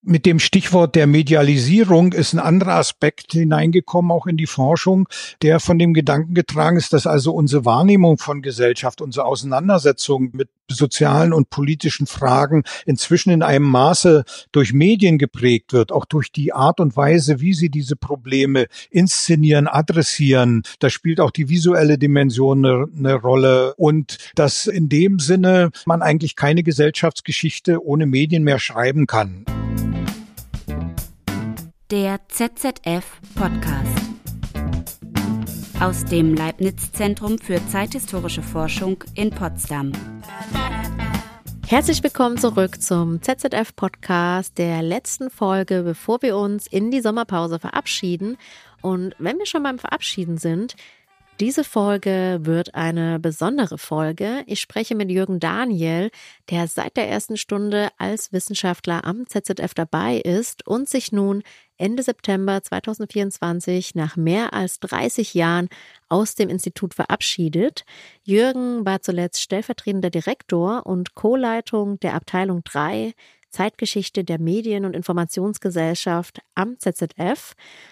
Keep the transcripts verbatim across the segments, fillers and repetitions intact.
Mit dem Stichwort der Medialisierung ist ein anderer Aspekt hineingekommen, auch in die Forschung, der von dem Gedanken getragen ist, dass also unsere Wahrnehmung von Gesellschaft, unsere Auseinandersetzung mit sozialen und politischen Fragen inzwischen in einem Maße durch Medien geprägt wird, auch durch die Art und Weise, wie sie diese Probleme inszenieren, adressieren. Da spielt auch die visuelle Dimension eine, eine Rolle und dass in dem Sinne man eigentlich keine Gesellschaftsgeschichte ohne Medien mehr schreiben kann. Der Z Z F-Podcast aus dem Leibniz-Zentrum für zeithistorische Forschung in Potsdam. Herzlich willkommen zurück zum Z Z F-Podcast, der letzten Folge, bevor wir uns in die Sommerpause verabschieden. Und wenn wir schon beim Verabschieden sind, diese Folge wird eine besondere Folge. Ich spreche mit Jürgen Daniel, der seit der ersten Stunde als Wissenschaftler am Z Z F dabei ist und sich nun Ende September zweitausendvierundzwanzig nach mehr als dreißig Jahren aus dem Institut verabschiedet. Jürgen war zuletzt stellvertretender Direktor und Co-Leitung der Abteilung drei Zeitgeschichte der Medien- und Informationsgesellschaft am Z Z F.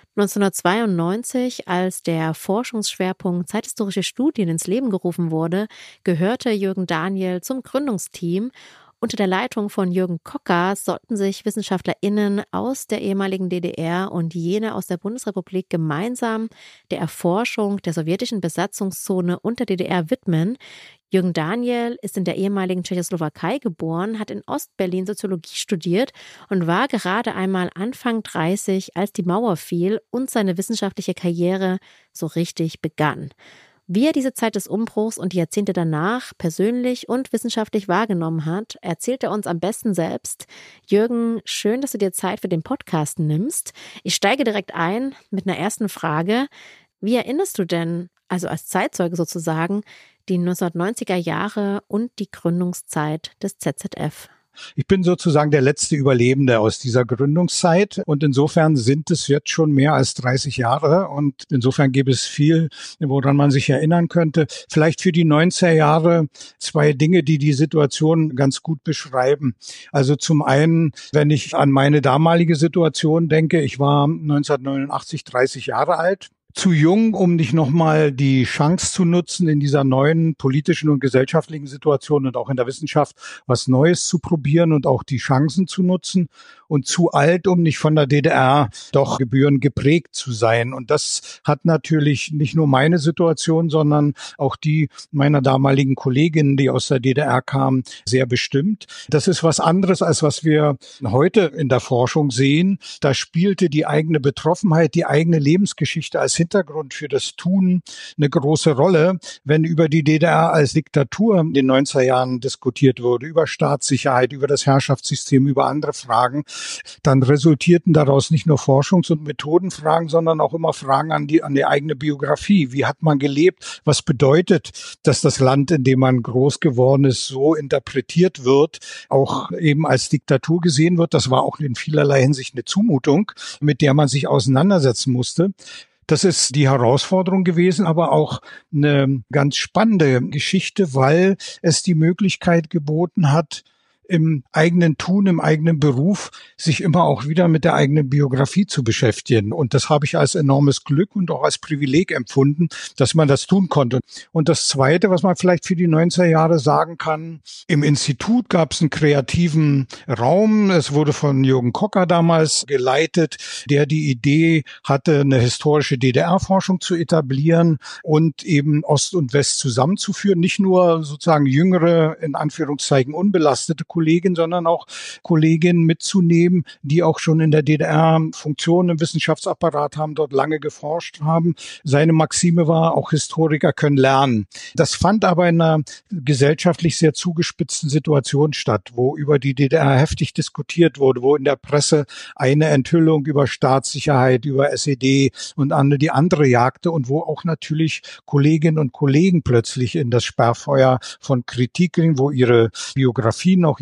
neunzehnhundertzweiundneunzig, als der Forschungsschwerpunkt Zeithistorische Studien ins Leben gerufen wurde, gehörte Jürgen Daniel zum Gründungsteam. Unter der Leitung von Jürgen Kocker sollten sich WissenschaftlerInnen aus der ehemaligen D D R und jene aus der Bundesrepublik gemeinsam der Erforschung der sowjetischen Besatzungszone und der D D R widmen. Jürgen Daniel ist in der ehemaligen Tschechoslowakei geboren, hat in Ostberlin Soziologie studiert und war gerade einmal Anfang dreißig, als die Mauer fiel und seine wissenschaftliche Karriere so richtig begann. Wie er diese Zeit des Umbruchs und die Jahrzehnte danach persönlich und wissenschaftlich wahrgenommen hat, erzählt er uns am besten selbst. Jürgen, schön, dass du dir Zeit für den Podcast nimmst. Ich steige direkt ein mit einer ersten Frage. Wie erinnerst du denn, also als Zeitzeuge sozusagen, die neunzehnhundertneunziger Jahre und die Gründungszeit des Z Z F? Ich bin sozusagen der letzte Überlebende aus dieser Gründungszeit und insofern sind es jetzt schon mehr als dreißig Jahre und insofern gäbe es viel, woran man sich erinnern könnte. Vielleicht für die neunziger Jahre zwei Dinge, die die Situation ganz gut beschreiben. Also zum einen, wenn ich an meine damalige Situation denke, ich war neunzehnhundertneunundachtzig dreißig Jahre alt. Zu jung, um nicht nochmal die Chance zu nutzen, in dieser neuen politischen und gesellschaftlichen Situation und auch in der Wissenschaft was Neues zu probieren und auch die Chancen zu nutzen. Und zu alt, um nicht von der D D R doch gebührend geprägt zu sein. Und das hat natürlich nicht nur meine Situation, sondern auch die meiner damaligen Kolleginnen, die aus der D D R kamen, sehr bestimmt. Das ist was anderes, als was wir heute in der Forschung sehen. Da spielte die eigene Betroffenheit, die eigene Lebensgeschichte als Hintergrund für das Tun eine große Rolle. Wenn über die D D R als Diktatur in den neunziger Jahren diskutiert wurde, über Staatssicherheit, über das Herrschaftssystem, über andere Fragen, dann resultierten daraus nicht nur Forschungs- und Methodenfragen, sondern auch immer Fragen an die, an die eigene Biografie. Wie hat man gelebt? Was bedeutet, dass das Land, in dem man groß geworden ist, so interpretiert wird, auch eben als Diktatur gesehen wird? Das war auch in vielerlei Hinsicht eine Zumutung, mit der man sich auseinandersetzen musste. Das ist die Herausforderung gewesen, aber auch eine ganz spannende Geschichte, weil es die Möglichkeit geboten hat, im eigenen Tun, im eigenen Beruf, sich immer auch wieder mit der eigenen Biografie zu beschäftigen. Und das habe ich als enormes Glück und auch als Privileg empfunden, dass man das tun konnte. Und das Zweite, was man vielleicht für die neunziger Jahre sagen kann, im Institut gab es einen kreativen Raum. Es wurde von Jürgen Kocker damals geleitet, der die Idee hatte, eine historische D D R-Forschung zu etablieren und eben Ost und West zusammenzuführen. Nicht nur sozusagen jüngere, in Anführungszeichen unbelastete Kolleginnen, sondern auch Kolleginnen mitzunehmen, die auch schon in der D D R Funktionen im Wissenschaftsapparat haben, dort lange geforscht haben. Seine Maxime war, auch Historiker können lernen. Das fand aber in einer gesellschaftlich sehr zugespitzten Situation statt, wo über die D D R heftig diskutiert wurde, wo in der Presse eine Enthüllung über Staatssicherheit, über S E D und andere die andere jagte und wo auch natürlich Kolleginnen und Kollegen plötzlich in das Sperrfeuer von Kritik gingen, wo ihre Biografien, auch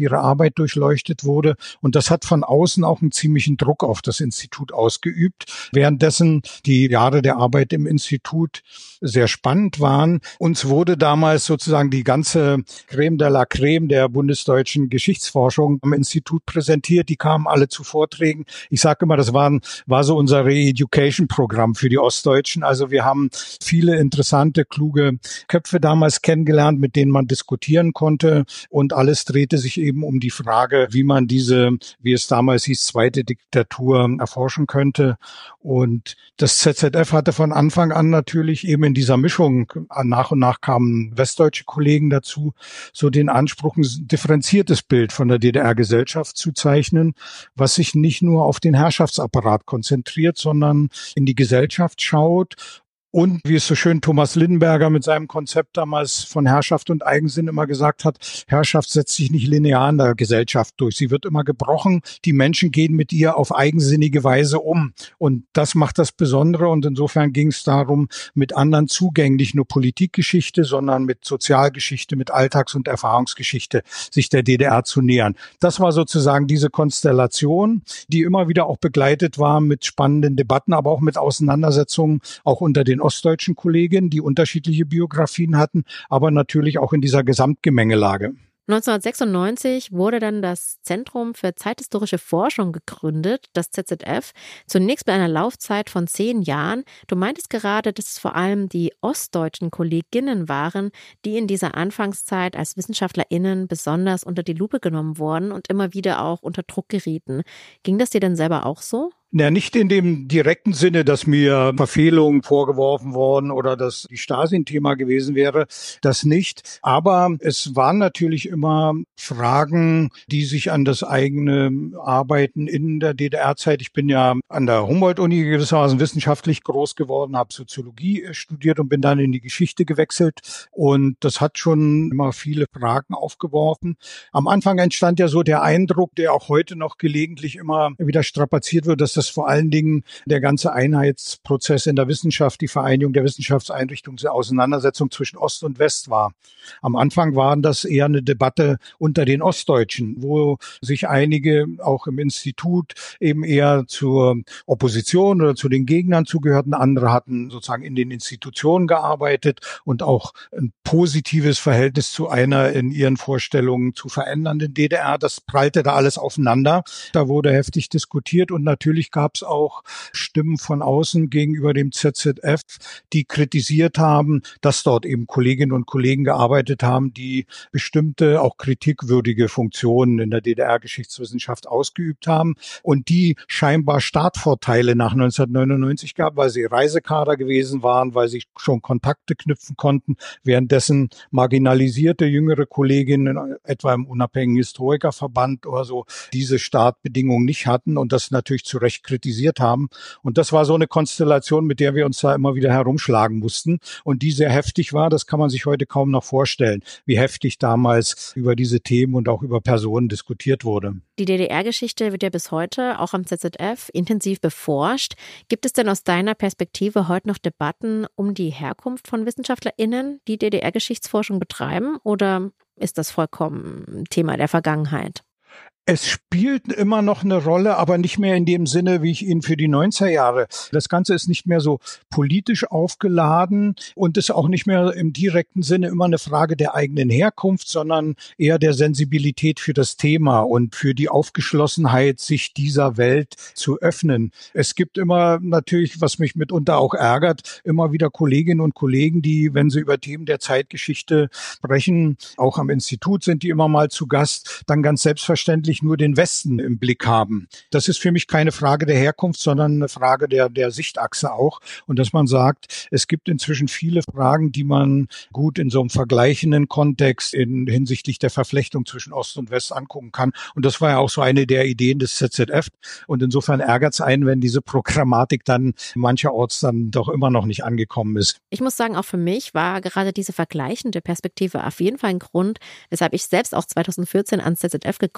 ihre Arbeit durchleuchtet wurde. Und das hat von außen auch einen ziemlichen Druck auf das Institut ausgeübt. Währenddessen die Jahre der Arbeit im Institut sehr spannend waren. Uns wurde damals sozusagen die ganze Creme de la Creme der bundesdeutschen Geschichtsforschung am Institut präsentiert. Die kamen alle zu Vorträgen. Ich sage immer, das waren, war so unser Re-Education-Programm für die Ostdeutschen. Also wir haben viele interessante, kluge Köpfe damals kennengelernt, mit denen man diskutieren konnte. Und alles drehte sich eben um die Frage, wie man diese, wie es damals hieß, zweite Diktatur erforschen könnte. Und das Z Z F hatte von Anfang an natürlich eben in dieser Mischung, nach und nach kamen westdeutsche Kollegen dazu, so den Anspruch, ein differenziertes Bild von der D D R-Gesellschaft zu zeichnen, was sich nicht nur auf den Herrschaftsapparat konzentriert, sondern in die Gesellschaft schaut. Und wie es so schön Thomas Lindenberger mit seinem Konzept damals von Herrschaft und Eigensinn immer gesagt hat, Herrschaft setzt sich nicht linear in der Gesellschaft durch. Sie wird immer gebrochen. Die Menschen gehen mit ihr auf eigensinnige Weise um. Und das macht das Besondere. Und insofern ging es darum, mit anderen Zugängen, nicht nur Politikgeschichte, sondern mit Sozialgeschichte, mit Alltags- und Erfahrungsgeschichte sich der D D R zu nähern. Das war sozusagen diese Konstellation, die immer wieder auch begleitet war mit spannenden Debatten, aber auch mit Auseinandersetzungen, auch unter den ostdeutschen Kolleginnen, die unterschiedliche Biografien hatten, aber natürlich auch in dieser Gesamtgemengelage. neunzehnhundertsechsundneunzig wurde dann das Zentrum für zeithistorische Forschung gegründet, das Z Z F, zunächst mit einer Laufzeit von zehn Jahren. Du meintest gerade, dass es vor allem die ostdeutschen Kolleginnen waren, die in dieser Anfangszeit als WissenschaftlerInnen besonders unter die Lupe genommen wurden und immer wieder auch unter Druck gerieten. Ging das dir denn selber auch so? Ja, nicht in dem direkten Sinne, dass mir Verfehlungen vorgeworfen worden oder dass die Stasi ein Thema gewesen wäre, das nicht. Aber es waren natürlich immer Fragen, die sich an das eigene Arbeiten in der D D R-Zeit. Ich bin ja an der Humboldt-Uni gewissermaßen wissenschaftlich groß geworden, habe Soziologie studiert und bin dann in die Geschichte gewechselt. Und das hat schon immer viele Fragen aufgeworfen. Am Anfang entstand ja so der Eindruck, der auch heute noch gelegentlich immer wieder strapaziert wird, dass das vor allen Dingen der ganze Einheitsprozess in der Wissenschaft, die Vereinigung der Wissenschaftseinrichtungen, die Auseinandersetzung zwischen Ost und West war. Am Anfang waren das eher eine Debatte unter den Ostdeutschen, wo sich einige auch im Institut eben eher zur Opposition oder zu den Gegnern zugehörten. Andere hatten sozusagen in den Institutionen gearbeitet und auch ein positives Verhältnis zu einer in ihren Vorstellungen zu verändernden D D R. Das prallte da alles aufeinander. Da wurde heftig diskutiert und natürlich gab es auch Stimmen von außen gegenüber dem Z Z F, die kritisiert haben, dass dort eben Kolleginnen und Kollegen gearbeitet haben, die bestimmte, auch kritikwürdige Funktionen in der D D R-Geschichtswissenschaft ausgeübt haben und die scheinbar Startvorteile nach neunzehnhundertneunundneunzig gab, weil sie Reisekader gewesen waren, weil sie schon Kontakte knüpfen konnten, währenddessen marginalisierte jüngere Kolleginnen, etwa im unabhängigen Historikerverband oder so, diese Startbedingungen nicht hatten und das natürlich zu Recht kritisiert haben. Und das war so eine Konstellation, mit der wir uns da immer wieder herumschlagen mussten und die sehr heftig war. Das kann man sich heute kaum noch vorstellen, wie heftig damals über diese Themen und auch über Personen diskutiert wurde. Die D D R-Geschichte wird ja bis heute auch am Z Z F intensiv beforscht. Gibt es denn aus deiner Perspektive heute noch Debatten um die Herkunft von WissenschaftlerInnen, die D D R-Geschichtsforschung betreiben, oder ist das vollkommen Thema der Vergangenheit? Es spielt immer noch eine Rolle, aber nicht mehr in dem Sinne, wie ich ihn für die neunziger Jahre. Das Ganze ist nicht mehr so politisch aufgeladen und ist auch nicht mehr im direkten Sinne immer eine Frage der eigenen Herkunft, sondern eher der Sensibilität für das Thema und für die Aufgeschlossenheit, sich dieser Welt zu öffnen. Es gibt immer natürlich, was mich mitunter auch ärgert, immer wieder Kolleginnen und Kollegen, die, wenn sie über Themen der Zeitgeschichte sprechen, auch am Institut sind die immer mal zu Gast, dann ganz selbstverständlich nur den Westen im Blick haben. Das ist für mich keine Frage der Herkunft, sondern eine Frage der, der Sichtachse auch. Und dass man sagt, es gibt inzwischen viele Fragen, die man gut in so einem vergleichenden Kontext in hinsichtlich der Verflechtung zwischen Ost und West angucken kann. Und das war ja auch so eine der Ideen des Z Z F. Und insofern ärgert es einen, wenn diese Programmatik dann mancherorts dann doch immer noch nicht angekommen ist. Ich muss sagen, auch für mich war gerade diese vergleichende Perspektive auf jeden Fall ein Grund, weshalb ich selbst auch zweitausendvierzehn ans Z Z F gekommen bin.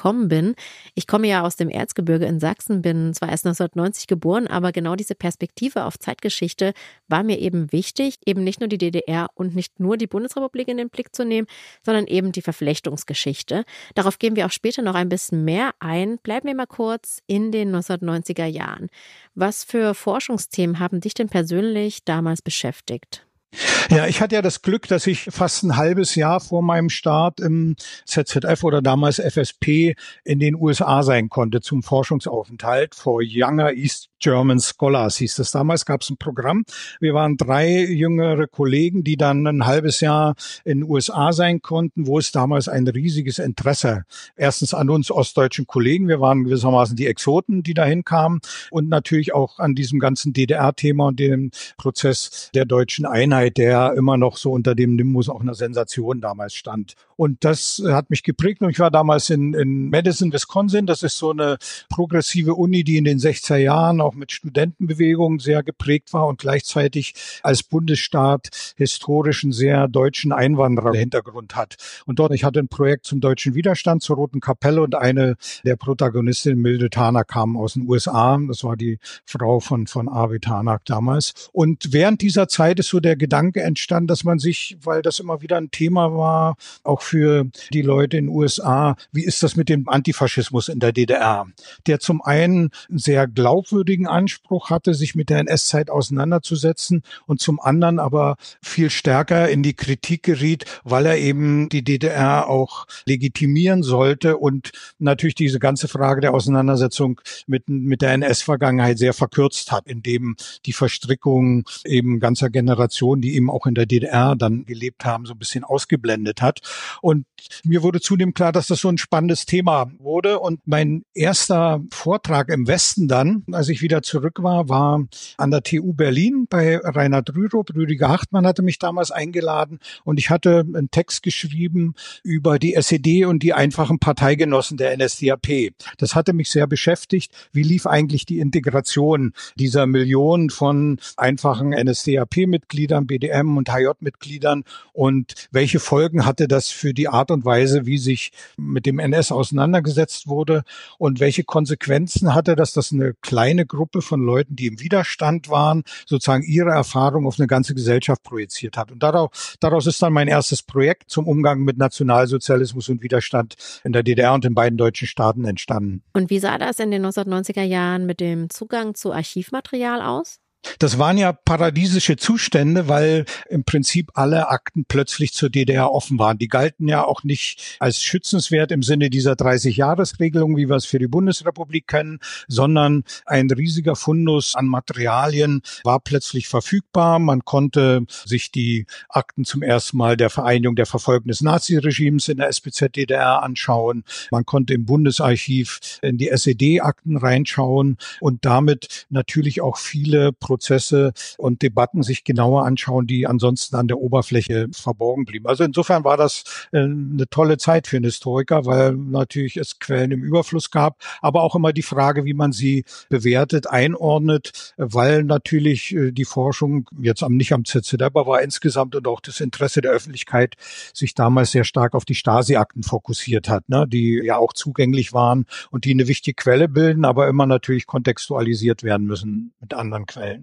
bin. Ich komme ja aus dem Erzgebirge in Sachsen, bin zwar erst neunzehnhundertneunzig geboren, aber genau diese Perspektive auf Zeitgeschichte war mir eben wichtig, eben nicht nur die D D R und nicht nur die Bundesrepublik in den Blick zu nehmen, sondern eben die Verflechtungsgeschichte. Darauf gehen wir auch später noch ein bisschen mehr ein. Bleiben wir mal kurz in den neunzehnhundertneunziger Jahren. Was für Forschungsthemen haben dich denn persönlich damals beschäftigt? Ja, ich hatte ja das Glück, dass ich fast ein halbes Jahr vor meinem Start im Z Z F oder damals F S P in den U S A sein konnte zum Forschungsaufenthalt. For Younger East German Scholars hieß das damals, gab es ein Programm. Wir waren drei jüngere Kollegen, die dann ein halbes Jahr in den U S A sein konnten, wo es damals ein riesiges Interesse, erstens an uns ostdeutschen Kollegen, wir waren gewissermaßen die Exoten, die dahin kamen, und natürlich auch an diesem ganzen D D R-Thema und dem Prozess der deutschen Einheit, der immer noch so unter dem Nimbus auch einer Sensation damals stand. Und das hat mich geprägt. Und ich war damals in, in Madison, Wisconsin. Das ist so eine progressive Uni, die in den sechziger Jahren auch mit Studentenbewegungen sehr geprägt war und gleichzeitig als Bundesstaat historisch einen sehr deutschen Einwandererhintergrund hat. Und dort, ich hatte ein Projekt zum deutschen Widerstand, zur Roten Kapelle, und eine der Protagonistinnen, Mildred Harnack, kam aus den U S A. Das war die Frau von, von Arvid Harnack damals. Und während dieser Zeit ist so der Gedanke entstanden, dass man sich, weil das immer wieder ein Thema war, auch für die Leute in den U S A, wie ist das mit dem Antifaschismus in der D D R, der zum einen einen sehr glaubwürdigen Anspruch hatte, sich mit der N S-Zeit auseinanderzusetzen, und zum anderen aber viel stärker in die Kritik geriet, weil er eben die D D R auch legitimieren sollte und natürlich diese ganze Frage der Auseinandersetzung mit, mit der N S-Vergangenheit sehr verkürzt hat, indem die Verstrickung eben ganzer Generationen, die eben auch in der D D R dann gelebt haben, so ein bisschen ausgeblendet hat. Und mir wurde zunehmend klar, dass das so ein spannendes Thema wurde. Und mein erster Vortrag im Westen dann, als ich wieder zurück war, war an der T U Berlin bei Reinhard Rürup. Rüdiger Hartmann hatte mich damals eingeladen, und ich hatte einen Text geschrieben über die S E D und die einfachen Parteigenossen der N S D A P. Das hatte mich sehr beschäftigt. Wie lief eigentlich die Integration dieser Millionen von einfachen N S D A P-Mitgliedern, B D M- und H J-Mitgliedern, und welche Folgen hatte das für die Art und Weise, wie sich mit dem N S auseinandergesetzt wurde, und welche Konsequenzen hatte das, dass eine kleine Gruppe von Leuten, die im Widerstand waren, sozusagen ihre Erfahrung auf eine ganze Gesellschaft projiziert hat. Und daraus, daraus ist dann mein erstes Projekt zum Umgang mit Nationalsozialismus und Widerstand in der D D R und in beiden deutschen Staaten entstanden. Und wie sah das in den neunzehnhundertneunziger Jahren mit dem Zugang zu Archivmaterial aus? Das waren ja paradiesische Zustände, weil im Prinzip alle Akten plötzlich zur D D R offen waren. Die galten ja auch nicht als schützenswert im Sinne dieser dreißig-Jahres-Regelung, wie wir es für die Bundesrepublik kennen, sondern ein riesiger Fundus an Materialien war plötzlich verfügbar. Man konnte sich die Akten zum ersten Mal der Vereinigung der Verfolgten des Naziregimes in der S B Z D D R anschauen. Man konnte im Bundesarchiv in die S E D-Akten reinschauen und damit natürlich auch viele Prozesse und Debatten sich genauer anschauen, die ansonsten an der Oberfläche verborgen blieben. Also insofern war das eine tolle Zeit für einen Historiker, weil natürlich es Quellen im Überfluss gab, aber auch immer die Frage, wie man sie bewertet, einordnet, weil natürlich die Forschung jetzt am, nicht am Z Z F, aber war insgesamt, und auch das Interesse der Öffentlichkeit sich damals sehr stark auf die Stasi-Akten fokussiert hat, ne, die ja auch zugänglich waren und die eine wichtige Quelle bilden, aber immer natürlich kontextualisiert werden müssen mit anderen Quellen.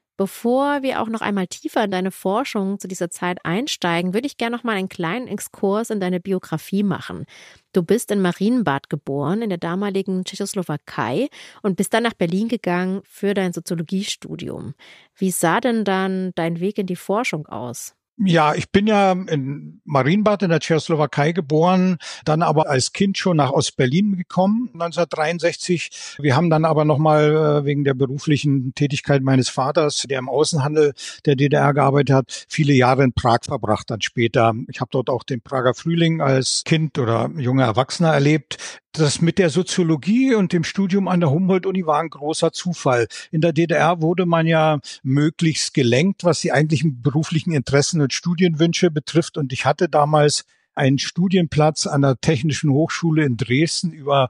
Bevor wir auch noch einmal tiefer in deine Forschung zu dieser Zeit einsteigen, würde ich gerne noch mal einen kleinen Exkurs in deine Biografie machen. Du bist in Marienbad geboren, in der damaligen Tschechoslowakei, und bist dann nach Berlin gegangen für dein Soziologiestudium. Wie sah denn dann dein Weg in die Forschung aus? Ja, ich bin ja in Marienbad in der Tschechoslowakei geboren, dann aber als Kind schon nach Ostberlin gekommen, neunzehnhundertdreiundsechzig. Wir haben dann aber nochmal wegen der beruflichen Tätigkeit meines Vaters, der im Außenhandel der D D R gearbeitet hat, viele Jahre in Prag verbracht dann später. Ich habe dort auch den Prager Frühling als Kind oder junger Erwachsener erlebt. Das mit der Soziologie und dem Studium an der Humboldt-Uni war ein großer Zufall. In der D D R wurde man ja möglichst gelenkt, was die eigentlichen beruflichen Interessen und Studienwünsche betrifft. Und ich hatte damals einen Studienplatz an der Technischen Hochschule in Dresden über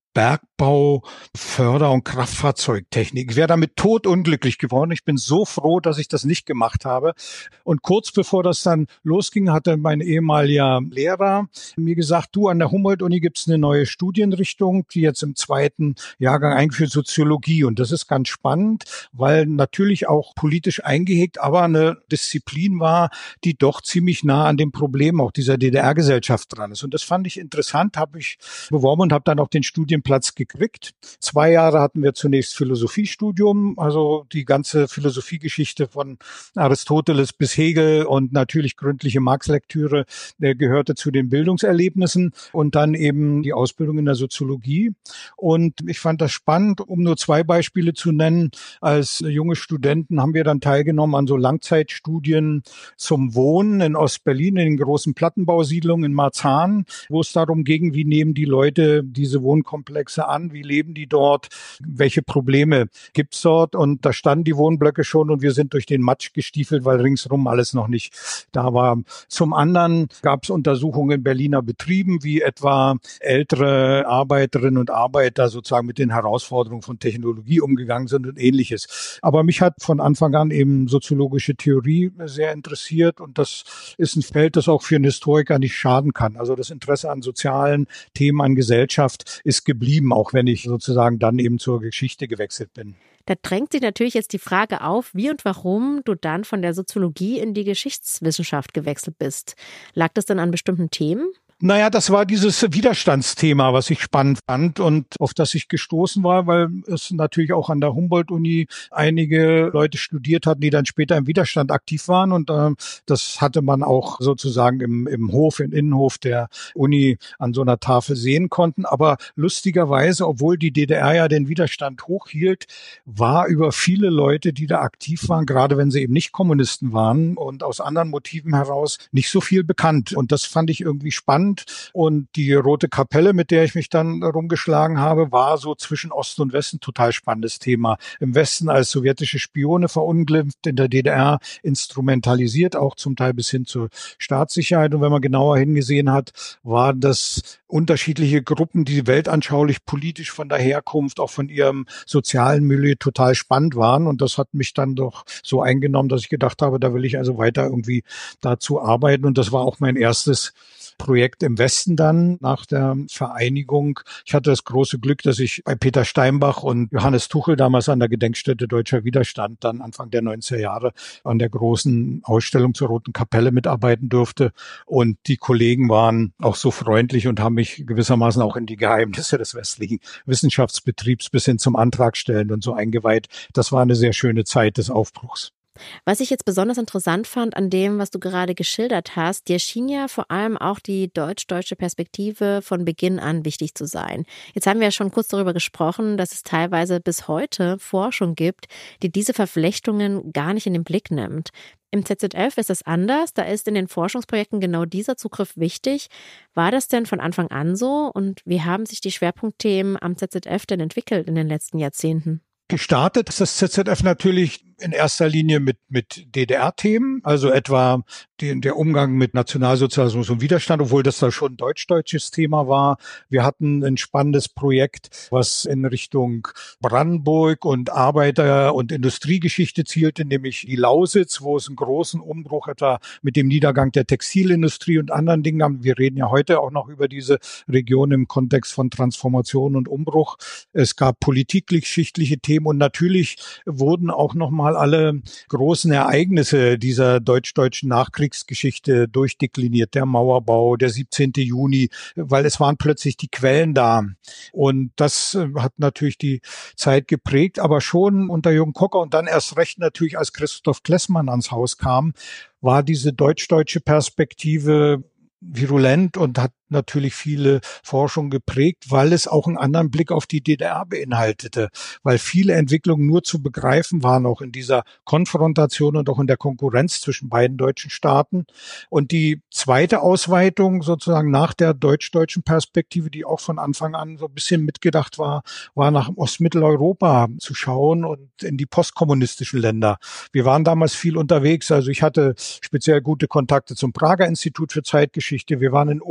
Bergbau, Förder- und Kraftfahrzeugtechnik. Ich wäre damit totunglücklich geworden. Ich bin so froh, dass ich das nicht gemacht habe. Und kurz bevor das dann losging, hatte mein ehemaliger Lehrer mir gesagt, du, an der Humboldt-Uni gibt es eine neue Studienrichtung, die jetzt im zweiten Jahrgang eingeführt, Soziologie. Und das ist ganz spannend, weil natürlich auch politisch eingehegt, aber eine Disziplin war, die doch ziemlich nah an dem Problem auch dieser D D R-Gesellschaft dran ist. Und das fand ich interessant, habe ich beworben und habe dann auch den Studienplatz gekriegt. Zwei Jahre hatten wir zunächst Philosophiestudium, also die ganze Philosophiegeschichte von Aristoteles bis Hegel und natürlich gründliche Marx-Lektüre der gehörte zu den Bildungserlebnissen und dann eben die Ausbildung in der Soziologie. Und ich fand das spannend, um nur zwei Beispiele zu nennen. Als junge Studenten haben wir dann teilgenommen an so Langzeitstudien zum Wohnen in Ostberlin, in den großen Plattenbausiedlungen in Marzahn, wo es darum ging, wie nehmen die Leute diese Wohnkomplexe an, wie leben die dort, welche Probleme gibt's dort, und da standen die Wohnblöcke schon und wir sind durch den Matsch gestiefelt, weil ringsrum alles noch nicht da war. Zum anderen gab es Untersuchungen in Berliner Betrieben, wie etwa ältere Arbeiterinnen und Arbeiter sozusagen mit den Herausforderungen von Technologie umgegangen sind und Ähnliches. Aber mich hat von Anfang an eben soziologische Theorie sehr interessiert und das ist ein Feld, das auch für einen Historiker nicht schaden kann. Also das Interesse an sozialen Themen, an Gesellschaft ist geblieben, auch wenn ich sozusagen dann eben zur Geschichte gewechselt bin. Da drängt sich natürlich jetzt die Frage auf, wie und warum du dann von der Soziologie in die Geschichtswissenschaft gewechselt bist. Lag das dann an bestimmten Themen? Naja, das war dieses Widerstandsthema, was ich spannend fand und auf das ich gestoßen war, weil es natürlich auch an der Humboldt-Uni einige Leute studiert hatten, die dann später im Widerstand aktiv waren. Und äh, das hatte man auch sozusagen im, im Hof, im Innenhof der Uni an so einer Tafel sehen konnten. Aber lustigerweise, obwohl die D D R ja den Widerstand hochhielt, war über viele Leute, die da aktiv waren, gerade wenn sie eben nicht Kommunisten waren und aus anderen Motiven heraus, nicht so viel bekannt. Und das fand ich irgendwie spannend. Und die Rote Kapelle, mit der ich mich dann rumgeschlagen habe, war so zwischen Ost und Westen total spannendes Thema. Im Westen als sowjetische Spione verunglimpft, in der D D R instrumentalisiert, auch zum Teil bis hin zur Staatssicherheit. Und wenn man genauer hingesehen hat, waren das unterschiedliche Gruppen, die weltanschaulich, politisch von der Herkunft, auch von ihrem sozialen Milieu total spannend waren. Und das hat mich dann doch so eingenommen, dass ich gedacht habe, da will ich also weiter irgendwie dazu arbeiten. Und das war auch mein erstes Projekt im Westen dann nach der Vereinigung. Ich hatte das große Glück, dass ich bei Peter Steinbach und Johannes Tuchel damals an der Gedenkstätte Deutscher Widerstand dann Anfang der neunziger Jahre an der großen Ausstellung zur Roten Kapelle mitarbeiten durfte. Und die Kollegen waren auch so freundlich und haben mich gewissermaßen auch in die Geheimnisse des westlichen Wissenschaftsbetriebs bis hin zum Antragstellen und so eingeweiht. Das war eine sehr schöne Zeit des Aufbruchs. Was ich jetzt besonders interessant fand an dem, was du gerade geschildert hast, dir schien ja vor allem auch die deutsch-deutsche Perspektive von Beginn an wichtig zu sein. Jetzt haben wir ja schon kurz darüber gesprochen, dass es teilweise bis heute Forschung gibt, die diese Verflechtungen gar nicht in den Blick nimmt. Im Z Z F ist das anders, da ist in den Forschungsprojekten genau dieser Zugriff wichtig. War das denn von Anfang an so und wie haben sich die Schwerpunktthemen am Z Z F denn entwickelt in den letzten Jahrzehnten? Gestartet ist das Z Z F natürlich in erster Linie mit mit D D R-Themen, also etwa den, der Umgang mit Nationalsozialismus und Widerstand, obwohl das da schon ein deutsch-deutsches Thema war. Wir hatten ein spannendes Projekt, was in Richtung Brandenburg und Arbeiter- und Industriegeschichte zielte, nämlich die Lausitz, wo es einen großen Umbruch etwa mit dem Niedergang der Textilindustrie und anderen Dingen haben. Wir reden ja heute auch noch über diese Region im Kontext von Transformation und Umbruch. Es gab politikgeschichtliche Themen und natürlich wurden auch nochmal alle großen Ereignisse dieser deutsch-deutschen Nachkriegsgeschichte durchdekliniert. Der Mauerbau, der siebzehnten Juni, weil es waren plötzlich die Quellen da. Und das hat natürlich die Zeit geprägt, aber schon unter Jürgen Kocker und dann erst recht natürlich, als Christoph Klessmann ans Haus kam, war diese deutsch-deutsche Perspektive virulent und hat natürlich viele Forschung geprägt, weil es auch einen anderen Blick auf die D D R beinhaltete, weil viele Entwicklungen nur zu begreifen waren, auch in dieser Konfrontation und auch in der Konkurrenz zwischen beiden deutschen Staaten. Und die zweite Ausweitung sozusagen nach der deutsch-deutschen Perspektive, die auch von Anfang an so ein bisschen mitgedacht war, war nach Ostmitteleuropa zu schauen und in die postkommunistischen Länder. Wir waren damals viel unterwegs, also ich hatte speziell gute Kontakte zum Prager Institut für Zeitgeschichte. Wir waren in Ungarn,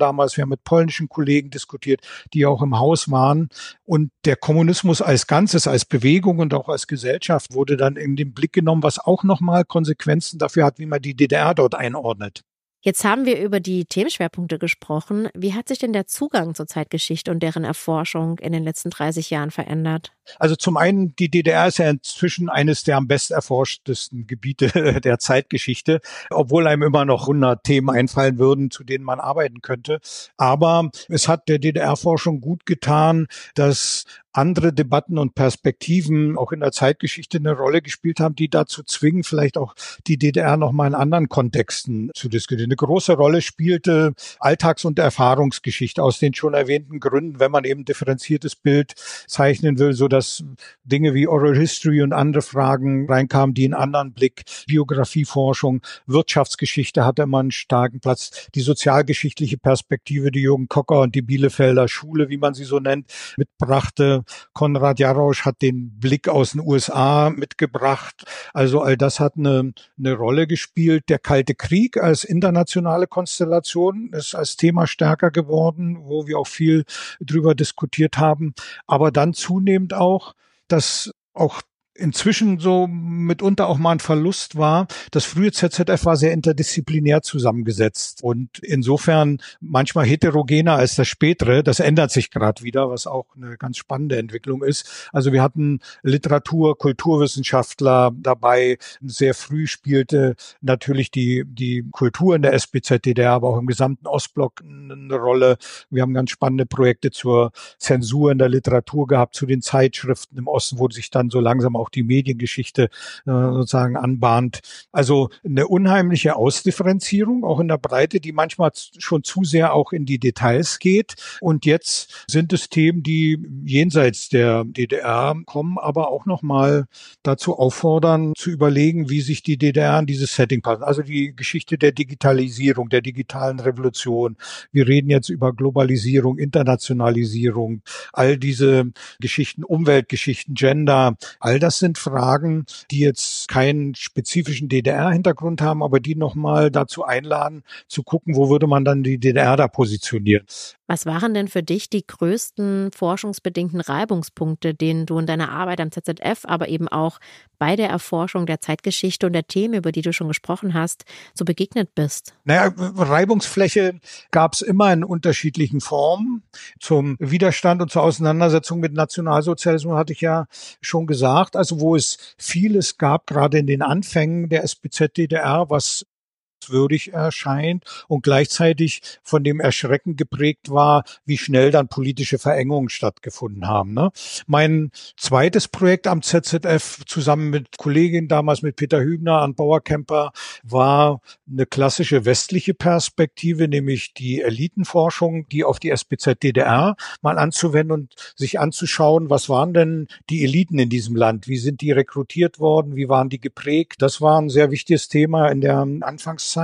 damals, wir haben mit polnischen Kollegen diskutiert, die auch im Haus waren. Und der Kommunismus als Ganzes, als Bewegung und auch als Gesellschaft wurde dann in den Blick genommen, was auch nochmal Konsequenzen dafür hat, wie man die D D R dort einordnet. Jetzt haben wir über die Themenschwerpunkte gesprochen. Wie hat sich denn der Zugang zur Zeitgeschichte und deren Erforschung in den letzten dreißig Jahren verändert? Also zum einen, die D D R ist ja inzwischen eines der am best erforschtesten Gebiete der Zeitgeschichte, obwohl einem immer noch hundert Themen einfallen würden, zu denen man arbeiten könnte. Aber es hat der D D R-Forschung gut getan, dass andere Debatten und Perspektiven auch in der Zeitgeschichte eine Rolle gespielt haben, die dazu zwingen, vielleicht auch die D D R nochmal in anderen Kontexten zu diskutieren. Eine große Rolle spielte Alltags- und Erfahrungsgeschichte aus den schon erwähnten Gründen, wenn man eben differenziertes Bild zeichnen will, so dass Dinge wie Oral History und andere Fragen reinkamen, die einen anderen Blick, Biografieforschung, Wirtschaftsgeschichte hatte immer einen starken Platz, die sozialgeschichtliche Perspektive, die Jürgen Kocker und die Bielefelder Schule, wie man sie so nennt, mitbrachte. Konrad Jarosch hat den Blick aus den U S A mitgebracht. Also all das hat eine, eine Rolle gespielt. Der Kalte Krieg als internationale Konstellation ist als Thema stärker geworden, wo wir auch viel drüber diskutiert haben. Aber dann zunehmend auch, dass auch inzwischen so mitunter auch mal ein Verlust war. Das frühe Z Z F war sehr interdisziplinär zusammengesetzt und insofern manchmal heterogener als das spätere. Das ändert sich gerade wieder, was auch eine ganz spannende Entwicklung ist. Also wir hatten Literatur, Kulturwissenschaftler dabei. Sehr früh spielte natürlich die die Kultur in der S B Z D D R, aber auch im gesamten Ostblock eine Rolle. Wir haben ganz spannende Projekte zur Zensur in der Literatur gehabt, zu den Zeitschriften im Osten, wo sich dann so langsam auch die Mediengeschichte äh, sozusagen anbahnt. Also eine unheimliche Ausdifferenzierung, auch in der Breite, die manchmal schon zu sehr auch in die Details geht. Und jetzt sind es Themen, die jenseits der D D R kommen, aber auch nochmal dazu auffordern, zu überlegen, wie sich die D D R in dieses Setting passt. Also die Geschichte der Digitalisierung, der digitalen Revolution. Wir reden jetzt über Globalisierung, Internationalisierung, all diese Geschichten, Umweltgeschichten, Gender, all das sind Fragen, die jetzt keinen spezifischen D D R-Hintergrund haben, aber die nochmal dazu einladen, zu gucken, wo würde man dann die D D R da positionieren. Was waren denn für dich die größten forschungsbedingten Reibungspunkte, denen du in deiner Arbeit am Z Z F, aber eben auch bei der Erforschung der Zeitgeschichte und der Themen, über die du schon gesprochen hast, so begegnet bist? Naja, Reibungsfläche gab es immer in unterschiedlichen Formen. Zum Widerstand und zur Auseinandersetzung mit Nationalsozialismus hatte ich ja schon gesagt. Also wo es vieles gab, gerade in den Anfängen der S B Z D D R, was würdig erscheint und gleichzeitig von dem Erschrecken geprägt war, wie schnell dann politische Verengungen stattgefunden haben. Ne? Mein zweites Projekt am Z Z F zusammen mit Kolleginnen, damals mit Peter Hübner an Bauerkemper, war eine klassische westliche Perspektive, nämlich die Elitenforschung, die auf die S B Z D D R mal anzuwenden und sich anzuschauen, was waren denn die Eliten in diesem Land? Wie sind die rekrutiert worden? Wie waren die geprägt? Das war ein sehr wichtiges Thema in der Anfangszeit.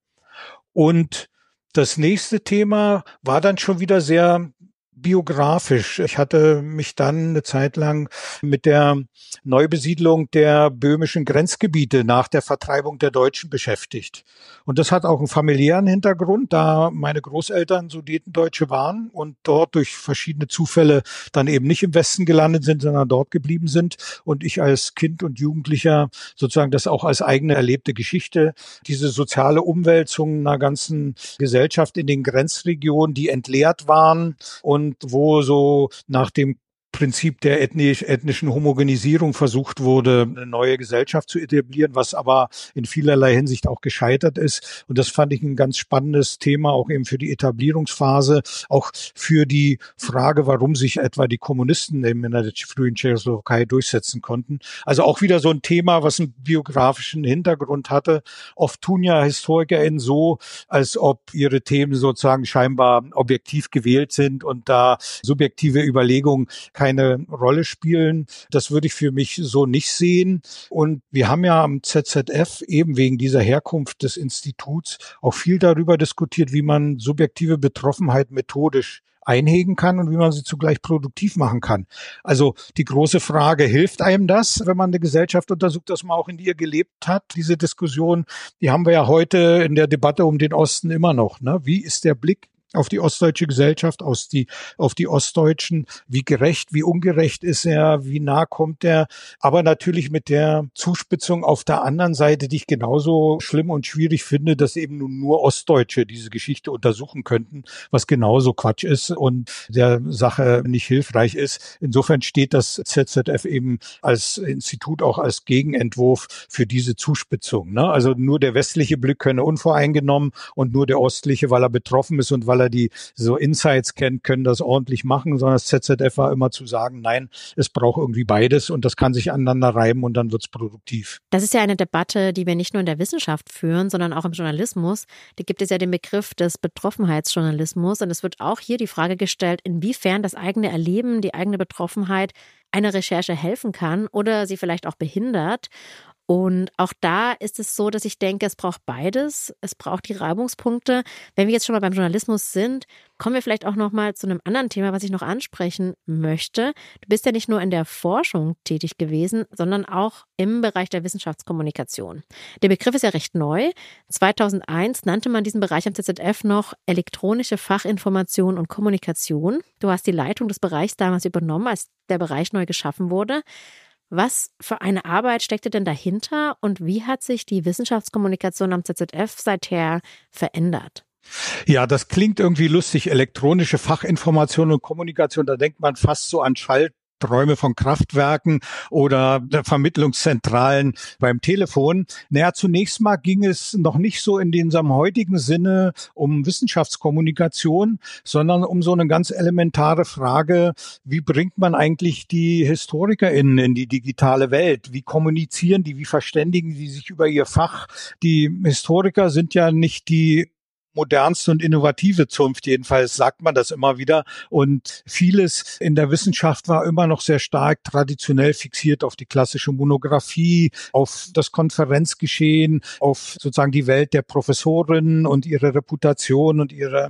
Und das nächste Thema war dann schon wieder sehr biografisch. Ich hatte mich dann eine Zeit lang mit der Neubesiedlung der böhmischen Grenzgebiete nach der Vertreibung der Deutschen beschäftigt. Und das hat auch einen familiären Hintergrund, da meine Großeltern Sudetendeutsche waren und dort durch verschiedene Zufälle dann eben nicht im Westen gelandet sind, sondern dort geblieben sind. Und ich als Kind und Jugendlicher sozusagen das auch als eigene erlebte Geschichte, diese soziale Umwälzung einer ganzen Gesellschaft in den Grenzregionen, die entleert waren und Und wo so nach dem Prinzip der ethnisch, ethnischen Homogenisierung versucht wurde, eine neue Gesellschaft zu etablieren, was aber in vielerlei Hinsicht auch gescheitert ist. Und das fand ich ein ganz spannendes Thema, auch eben für die Etablierungsphase, auch für die Frage, warum sich etwa die Kommunisten eben in der frühen Tschechoslowakei durchsetzen konnten. Also auch wieder so ein Thema, was einen biografischen Hintergrund hatte. Oft tun ja HistorikerInnen so, als ob ihre Themen sozusagen scheinbar objektiv gewählt sind und da subjektive Überlegungen keine Rolle spielen. Das würde ich für mich so nicht sehen. Und wir haben ja am Z Z F eben wegen dieser Herkunft des Instituts auch viel darüber diskutiert, wie man subjektive Betroffenheit methodisch einhegen kann und wie man sie zugleich produktiv machen kann. Also die große Frage, hilft einem das, wenn man eine Gesellschaft untersucht, dass man auch in ihr gelebt hat? Diese Diskussion, die haben wir ja heute in der Debatte um den Osten immer noch. Ne? Wie ist der Blick auf die ostdeutsche Gesellschaft, aus die, auf die Ostdeutschen. Wie gerecht, wie ungerecht ist er, wie nah kommt er? Aber natürlich mit der Zuspitzung auf der anderen Seite, die ich genauso schlimm und schwierig finde, dass eben nur Ostdeutsche diese Geschichte untersuchen könnten, was genauso Quatsch ist und der Sache nicht hilfreich ist. Insofern steht das Z Z F eben als Institut auch als Gegenentwurf für diese Zuspitzung. Ne? Also nur der westliche Blick könne unvoreingenommen und nur der ostliche, weil er betroffen ist und weil er die so Insights kennt, können das ordentlich machen, sondern das Z Z F war immer zu sagen, nein, es braucht irgendwie beides und das kann sich aneinander reiben und dann wird's produktiv. Das ist ja eine Debatte, die wir nicht nur in der Wissenschaft führen, sondern auch im Journalismus. Da gibt es ja den Begriff des Betroffenheitsjournalismus und es wird auch hier die Frage gestellt, inwiefern das eigene Erleben, die eigene Betroffenheit einer Recherche helfen kann oder sie vielleicht auch behindert. Und auch da ist es so, dass ich denke, es braucht beides. Es braucht die Reibungspunkte. Wenn wir jetzt schon mal beim Journalismus sind, kommen wir vielleicht auch noch mal zu einem anderen Thema, was ich noch ansprechen möchte. Du bist ja nicht nur in der Forschung tätig gewesen, sondern auch im Bereich der Wissenschaftskommunikation. Der Begriff ist ja recht neu. zweitausendeins nannte man diesen Bereich am Z Z F noch elektronische Fachinformation und Kommunikation. Du hast die Leitung des Bereichs damals übernommen, als der Bereich neu geschaffen wurde. Was für eine Arbeit steckte denn dahinter und wie hat sich die Wissenschaftskommunikation am Z Z F seither verändert? Ja, das klingt irgendwie lustig, elektronische Fachinformation und Kommunikation, da denkt man fast so an Schalt. Träume von Kraftwerken oder der Vermittlungszentralen beim Telefon. Naja, zunächst mal ging es noch nicht so in unserem heutigen Sinne um Wissenschaftskommunikation, sondern um so eine ganz elementare Frage, wie bringt man eigentlich die HistorikerInnen in die digitale Welt? Wie kommunizieren die? Wie verständigen die sich über ihr Fach? Die Historiker sind ja nicht die modernste und innovative Zunft, jedenfalls sagt man das immer wieder. Und vieles in der Wissenschaft war immer noch sehr stark traditionell fixiert auf die klassische Monographie, auf das Konferenzgeschehen, auf sozusagen die Welt der Professorinnen und ihre Reputation und ihre,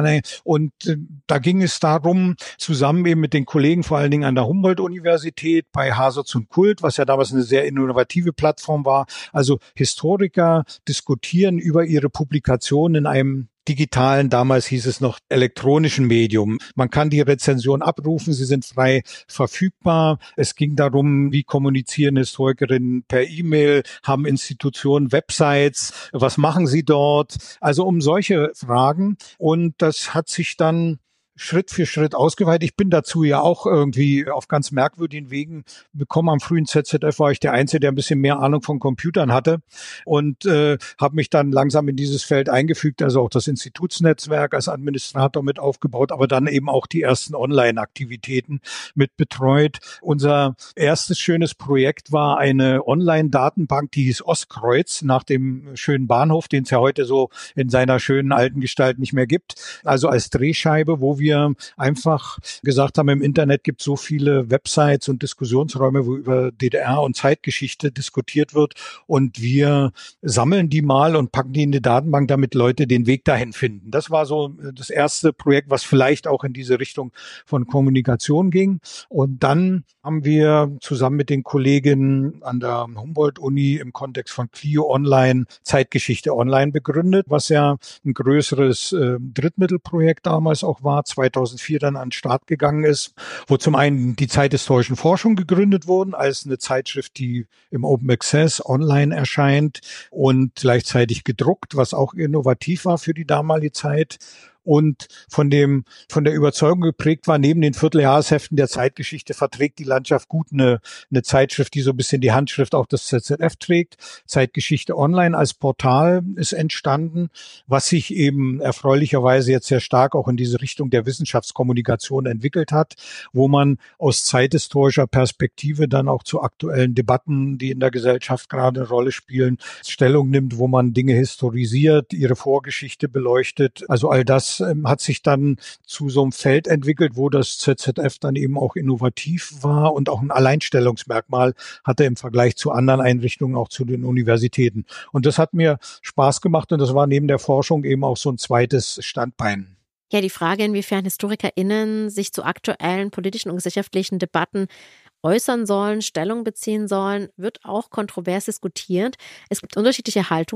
und da ging es darum, zusammen eben mit den Kollegen, vor allen Dingen an der Humboldt-Universität, bei Haserts und Kult, was ja damals eine sehr innovative Plattform war, also Historiker diskutieren über ihre Publikationen in einem digitalen, damals hieß es noch elektronischen Medium. Man kann die Rezension abrufen, sie sind frei verfügbar. Es ging darum, wie kommunizieren Historikerinnen per E-Mail, haben Institutionen Websites, was machen sie dort? Also um solche Fragen. Und das hat sich dann Schritt für Schritt ausgeweitet. Ich bin dazu ja auch irgendwie auf ganz merkwürdigen Wegen bekommen. Am frühen Z Z F war ich der Einzige, der ein bisschen mehr Ahnung von Computern hatte und äh, habe mich dann langsam in dieses Feld eingefügt, also auch das Institutsnetzwerk als Administrator mit aufgebaut, aber dann eben auch die ersten Online-Aktivitäten mit betreut. Unser erstes schönes Projekt war eine Online-Datenbank, die hieß Ostkreuz, nach dem schönen Bahnhof, den es ja heute so in seiner schönen alten Gestalt nicht mehr gibt. Also als Drehscheibe, wo wir wir einfach gesagt haben, im Internet gibt es so viele Websites und Diskussionsräume, wo über D D R und Zeitgeschichte diskutiert wird und wir sammeln die mal und packen die in die Datenbank, damit Leute den Weg dahin finden. Das war so das erste Projekt, was vielleicht auch in diese Richtung von Kommunikation ging. Und dann haben wir zusammen mit den Kolleginnen an der Humboldt-Uni im Kontext von Clio Online Zeitgeschichte Online begründet, was ja ein größeres äh, Drittmittelprojekt damals auch war, zweitausendvier dann an den Start gegangen ist, wo zum einen die zeithistorischen Forschung gegründet wurden als eine Zeitschrift, die im Open Access online erscheint und gleichzeitig gedruckt, was auch innovativ war für die damalige Zeit. Und von dem, von der Überzeugung geprägt war, neben den Vierteljahresheften der Zeitgeschichte verträgt die Landschaft gut eine, eine Zeitschrift, die so ein bisschen die Handschrift auch des Z Z F trägt. Zeitgeschichte Online als Portal ist entstanden, was sich eben erfreulicherweise jetzt sehr stark auch in diese Richtung der Wissenschaftskommunikation entwickelt hat, wo man aus zeithistorischer Perspektive dann auch zu aktuellen Debatten, die in der Gesellschaft gerade eine Rolle spielen, Stellung nimmt, wo man Dinge historisiert, ihre Vorgeschichte beleuchtet. Also all das hat sich dann zu so einem Feld entwickelt, wo das Z Z F dann eben auch innovativ war und auch ein Alleinstellungsmerkmal hatte im Vergleich zu anderen Einrichtungen, auch zu den Universitäten. Und das hat mir Spaß gemacht und das war neben der Forschung eben auch so ein zweites Standbein. Ja, die Frage, inwiefern HistorikerInnen sich zu aktuellen politischen und gesellschaftlichen Debatten äußern sollen, Stellung beziehen sollen, wird auch kontrovers diskutiert. Es gibt unterschiedliche Haltungen.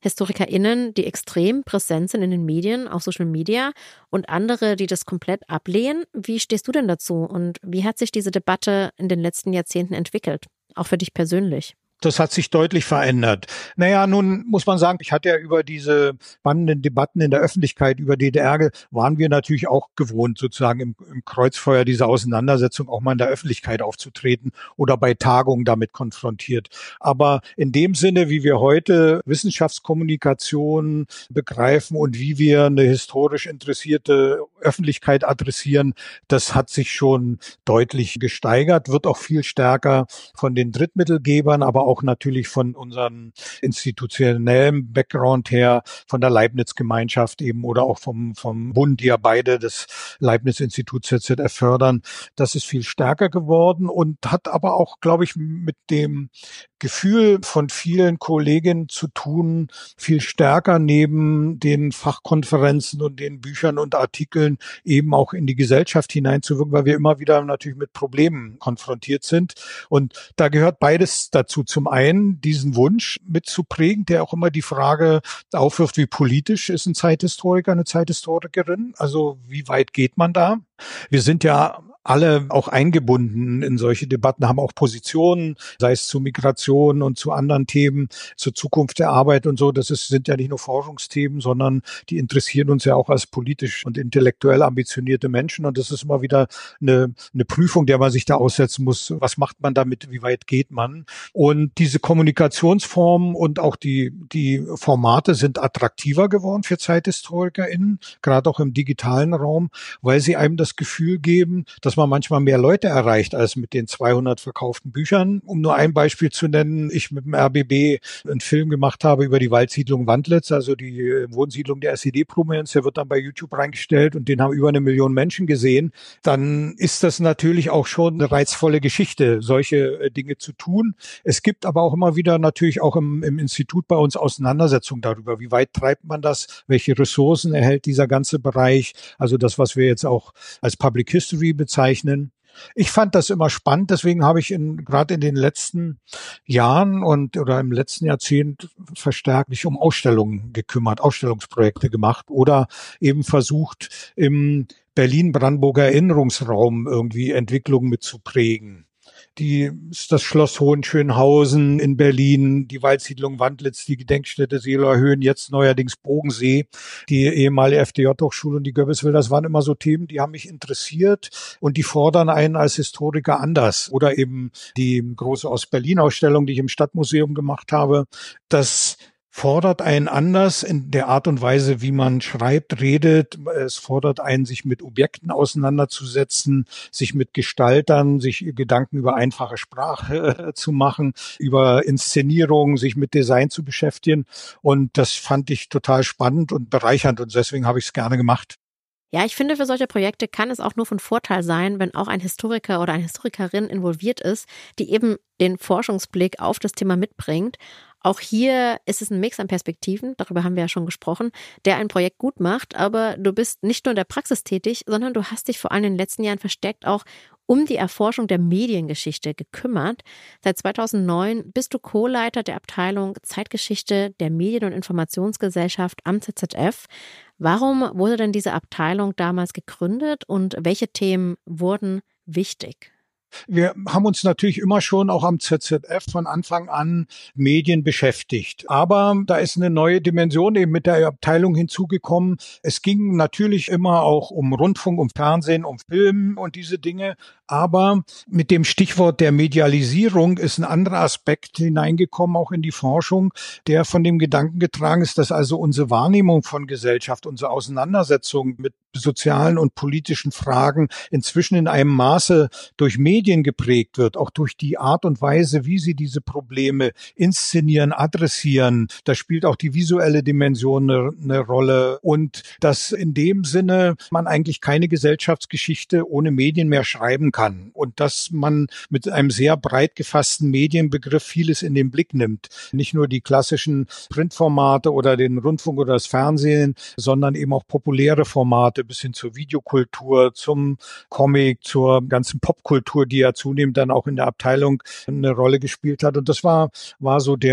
HistorikerInnen, die extrem präsent sind in den Medien, auf Social Media und andere, die das komplett ablehnen. Wie stehst du denn dazu und wie hat sich diese Debatte in den letzten Jahrzehnten entwickelt, auch für dich persönlich? Das hat sich deutlich verändert. Naja, nun muss man sagen, ich hatte ja über diese spannenden Debatten in der Öffentlichkeit über D D R, waren wir natürlich auch gewohnt, sozusagen im, im Kreuzfeuer dieser Auseinandersetzung auch mal in der Öffentlichkeit aufzutreten oder bei Tagungen damit konfrontiert. Aber in dem Sinne, wie wir heute Wissenschaftskommunikation begreifen und wie wir eine historisch interessierte Öffentlichkeit adressieren, das hat sich schon deutlich gesteigert, wird auch viel stärker von den Drittmittelgebern, aber auch auch natürlich von unserem institutionellen Background her, von der Leibniz-Gemeinschaft eben oder auch vom, vom Bund, die ja beide das Leibniz-Institut Z Z F fördern. Das ist viel stärker geworden und hat aber auch, glaube ich, mit dem Gefühl von vielen Kolleginnen zu tun, viel stärker neben den Fachkonferenzen und den Büchern und Artikeln eben auch in die Gesellschaft hineinzuwirken, weil wir immer wieder natürlich mit Problemen konfrontiert sind. Und da gehört beides dazu. Zum einen diesen Wunsch mitzuprägen, der auch immer die Frage aufwirft, wie politisch ist ein Zeithistoriker, eine Zeithistorikerin? Also wie weit geht man da? Wir sind ja alle auch eingebunden in solche Debatten, haben auch Positionen, sei es zu Migration und zu anderen Themen, zur Zukunft der Arbeit und so. Das ist, sind ja nicht nur Forschungsthemen, sondern die interessieren uns ja auch als politisch und intellektuell ambitionierte Menschen. Und das ist immer wieder eine, eine Prüfung, der man sich da aussetzen muss. Was macht man damit? Wie weit geht man? Und diese Kommunikationsformen und auch die, die Formate sind attraktiver geworden für ZeithistorikerInnen, gerade auch im digitalen Raum, weil sie einem das Gefühl geben, dass man manchmal mehr Leute erreicht als mit den zweihundert verkauften Büchern. Um nur ein Beispiel zu nennen, ich mit dem R B B einen Film gemacht habe über die Waldsiedlung Wandlitz, also die Wohnsiedlung der S E D-Prominenz, der wird dann bei YouTube reingestellt und den haben über eine Million Menschen gesehen. Dann ist das natürlich auch schon eine reizvolle Geschichte, solche Dinge zu tun. Es gibt aber auch immer wieder natürlich auch im, im Institut bei uns Auseinandersetzungen darüber, wie weit treibt man das, welche Ressourcen erhält dieser ganze Bereich, also das, was wir jetzt auch als Public History bezeichnen. Ich fand das immer spannend, deswegen habe ich in, gerade in den letzten Jahren und oder im letzten Jahrzehnt verstärkt mich um Ausstellungen gekümmert, Ausstellungsprojekte gemacht oder eben versucht, im Berlin-Brandenburger Erinnerungsraum irgendwie Entwicklungen mitzuprägen. Die ist das Schloss Hohenschönhausen in Berlin, die Waldsiedlung Wandlitz, die Gedenkstätte Seeloer Höhen, jetzt neuerdings Bogensee, die ehemalige F D J-Hochschule und die Goebbelswilder. Das waren immer so Themen, die haben mich interessiert und die fordern einen als Historiker anders. Oder eben die große Ost-Berlin-Ausstellung, die ich im Stadtmuseum gemacht habe. Das fordert einen anders in der Art und Weise, wie man schreibt, redet. Es fordert einen, sich mit Objekten auseinanderzusetzen, sich mit Gestaltern, sich Gedanken über einfache Sprache äh, zu machen, über Inszenierung, sich mit Design zu beschäftigen. Und das fand ich total spannend und bereichernd und deswegen habe ich es gerne gemacht. Ja, ich finde, für solche Projekte kann es auch nur von Vorteil sein, wenn auch ein Historiker oder eine Historikerin involviert ist, die eben den Forschungsblick auf das Thema mitbringt. Auch hier ist es ein Mix an Perspektiven, darüber haben wir ja schon gesprochen, der ein Projekt gut macht, aber du bist nicht nur in der Praxis tätig, sondern du hast dich vor allem in den letzten Jahren verstärkt auch um die Erforschung der Mediengeschichte gekümmert. Seit zweitausendneun bist du Co-Leiter der Abteilung Zeitgeschichte der Medien- und Informationsgesellschaft am Z Z F. Warum wurde denn diese Abteilung damals gegründet und welche Themen wurden wichtig? Wir haben uns natürlich immer schon auch am Z Z F von Anfang an Medien beschäftigt. Aber da ist eine neue Dimension eben mit der Abteilung hinzugekommen. Es ging natürlich immer auch um Rundfunk, um Fernsehen, um Film und diese Dinge. Aber mit dem Stichwort der Medialisierung ist ein anderer Aspekt hineingekommen, auch in die Forschung, der von dem Gedanken getragen ist, dass also unsere Wahrnehmung von Gesellschaft, unsere Auseinandersetzung mit sozialen und politischen Fragen inzwischen in einem Maße durch Medien geprägt wird, auch durch die Art und Weise, wie sie diese Probleme inszenieren, adressieren. Da spielt auch die visuelle Dimension eine, eine Rolle und dass in dem Sinne man eigentlich keine Gesellschaftsgeschichte ohne Medien mehr schreiben kann und dass man mit einem sehr breit gefassten Medienbegriff vieles in den Blick nimmt. Nicht nur die klassischen Printformate oder den Rundfunk oder das Fernsehen, sondern eben auch populäre Formate bis hin zur Videokultur, zum Comic, zur ganzen Popkultur, die ja zunehmend dann auch in der Abteilung eine Rolle gespielt hat. Und das war, war so der,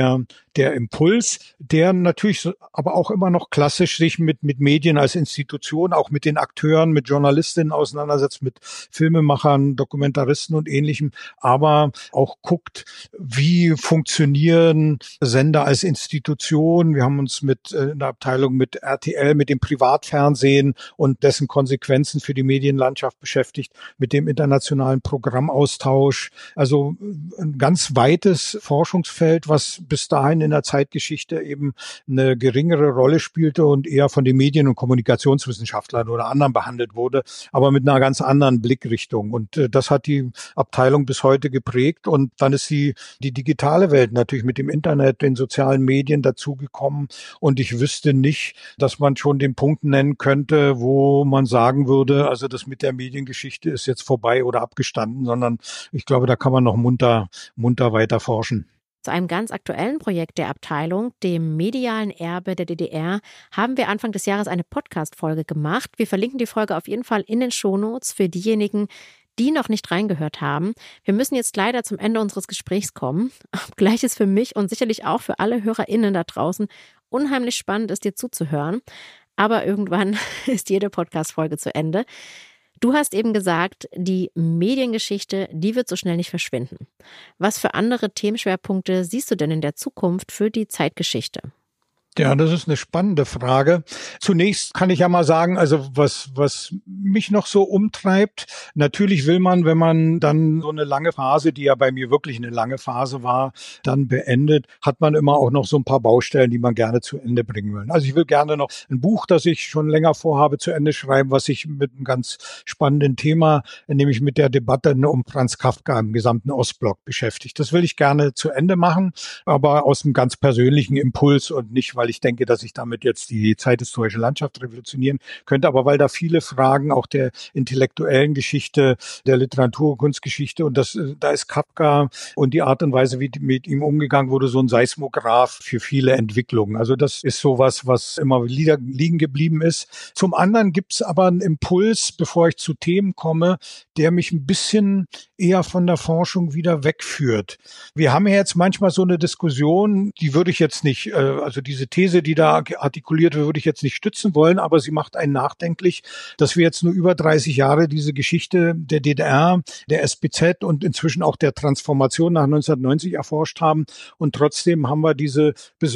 der Impuls, der natürlich aber auch immer noch klassisch sich mit mit Medien als Institution, auch mit den Akteuren, mit Journalistinnen auseinandersetzt, mit Filmemachern, Dokumentaristen und Ähnlichem, aber auch guckt, wie funktionieren Sender als Institution. Wir haben uns mit äh, in der Abteilung mit R T L, mit dem Privatfernsehen und dessen Konsequenzen für die Medienlandschaft beschäftigt, mit dem internationalen Programmaustausch. Also ein ganz weites Forschungsfeld, was bis dahin in der Zeitgeschichte eben eine geringere Rolle spielte und eher von den Medien- und Kommunikationswissenschaftlern oder anderen behandelt wurde, aber mit einer ganz anderen Blickrichtung. Und äh, das hat die Abteilung bis heute geprägt. Und dann ist die, die digitale Welt natürlich mit dem Internet, den sozialen Medien dazugekommen. Und ich wüsste nicht, dass man schon den Punkt nennen könnte, wo man sagen würde, also das mit der Mediengeschichte ist jetzt vorbei oder abgestanden, sondern ich glaube, da kann man noch munter, munter weiter forschen. Zu einem ganz aktuellen Projekt der Abteilung, dem medialen Erbe der D D R, haben wir Anfang des Jahres eine Podcast-Folge gemacht. Wir verlinken die Folge auf jeden Fall in den Shownotes für diejenigen, die noch nicht reingehört haben. Wir müssen jetzt leider zum Ende unseres Gesprächs kommen. Obgleich es für mich und sicherlich auch für alle HörerInnen da draußen unheimlich spannend ist, dir zuzuhören. Aber irgendwann ist jede Podcast-Folge zu Ende. Du hast eben gesagt, die Mediengeschichte, die wird so schnell nicht verschwinden. Was für andere Themenschwerpunkte siehst du denn in der Zukunft für die Zeitgeschichte? Ja, das ist eine spannende Frage. Zunächst kann ich ja mal sagen, also was was mich noch so umtreibt, natürlich will man, wenn man dann so eine lange Phase, die ja bei mir wirklich eine lange Phase war, dann beendet, hat man immer auch noch so ein paar Baustellen, die man gerne zu Ende bringen will. Also ich will gerne noch ein Buch, das ich schon länger vorhabe, zu Ende schreiben, was sich mit einem ganz spannenden Thema, nämlich mit der Debatte um Franz Kafka im gesamten Ostblock beschäftigt. Das will ich gerne zu Ende machen, aber aus einem ganz persönlichen Impuls und nicht, weil ich denke, dass ich damit jetzt die zeithistorische Landschaft revolutionieren könnte, aber weil da viele Fragen auch der intellektuellen Geschichte, der Literatur- und Kunstgeschichte und das, da ist Kafka und die Art und Weise, wie mit ihm umgegangen wurde, so ein Seismograph für viele Entwicklungen. Also das ist sowas, was immer wieder liegen geblieben ist. Zum anderen gibt es aber einen Impuls, bevor ich zu Themen komme, der mich ein bisschen eher von der Forschung wieder wegführt. Wir haben ja jetzt manchmal so eine Diskussion, die würde ich jetzt nicht, also diese These, die da artikuliert wird, würde ich jetzt nicht stützen wollen, aber sie macht einen nachdenklich, dass wir jetzt nur über dreißig Jahre diese Geschichte der D D R, der S B Z und inzwischen auch der Transformation nach neunzehnhundertneunzig erforscht haben und trotzdem haben wir diese